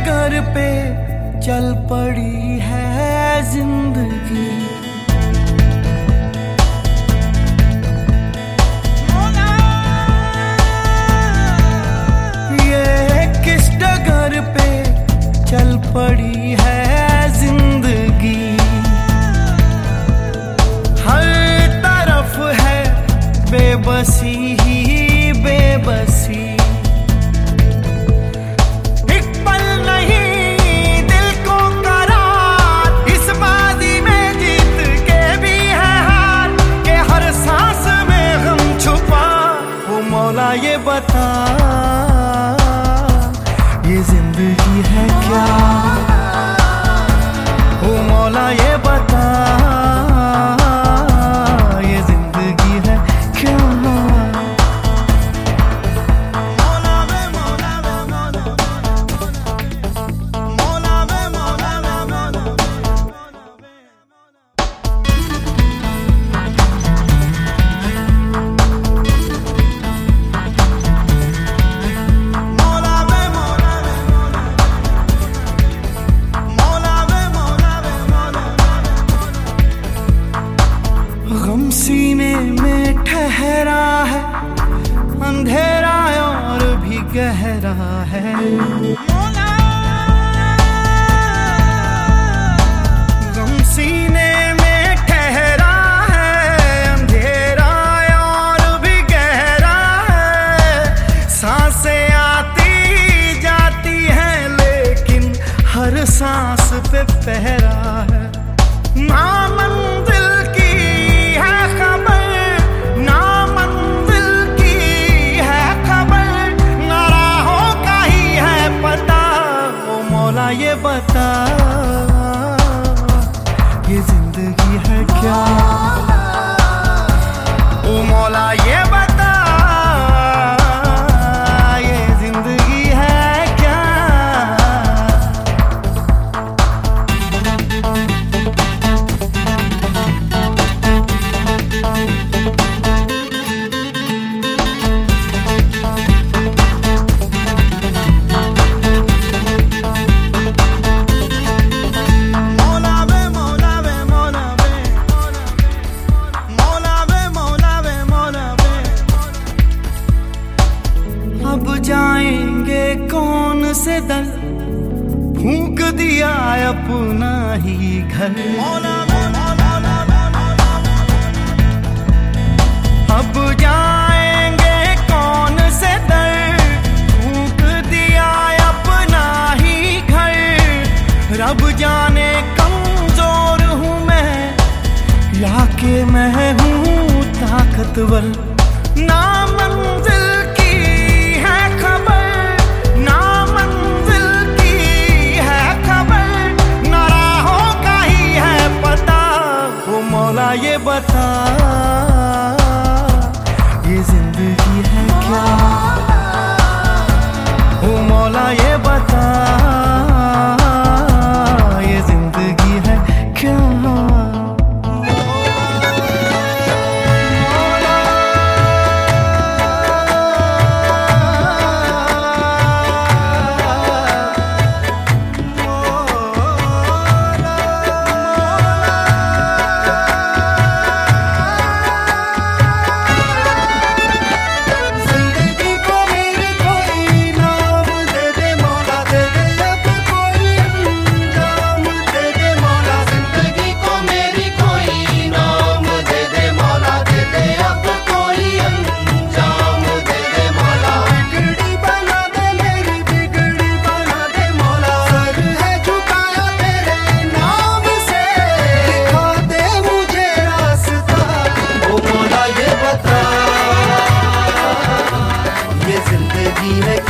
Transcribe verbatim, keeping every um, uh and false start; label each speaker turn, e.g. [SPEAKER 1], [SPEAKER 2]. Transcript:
[SPEAKER 1] डगर पे चल पड़ी है जिंदगी। ये किस डगर पे चल पड़ी है जिंदगी। हर तरफ है बेबसी ही बेबसी। ये बता ये जिंदगी है क्या, ओ मौला ये बता ये जिंदगी है क्या। गम सीने में ठहरा है, अंधेरा और भी गहरा है। गम सीने में ठहरा है, अंधेरा और भी गहरा है। सांसें आती जाती हैं लेकिन हर सांस पे पहरा है। ना मंजिल ये बता ये जिंदगी है क्या, ओ मौला ये बता ये जिंदगी है क्या। अब जाएंगे कौन से दर, फूंक दिया अपना ही घर। अब जाएंगे कौन से दर, फूंक दिया अपना ही घर। रब जाने कमजोर हूँ मैं या के मैं हूँ ताकतवर। ना मंजिल ये बता ये जिंदगी है क्या, ओ मौला ये बता ये जिंदगी है क्या।
[SPEAKER 2] जिंदगी है